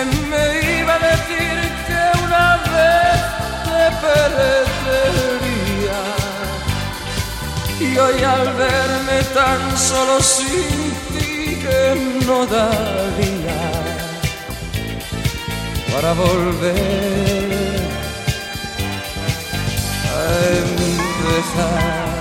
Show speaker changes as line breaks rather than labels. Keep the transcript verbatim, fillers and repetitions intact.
¿Quién me iba a decir que una vez te perdería? Y hoy al verme tan solo sin ti, que no daría para volver a empezar.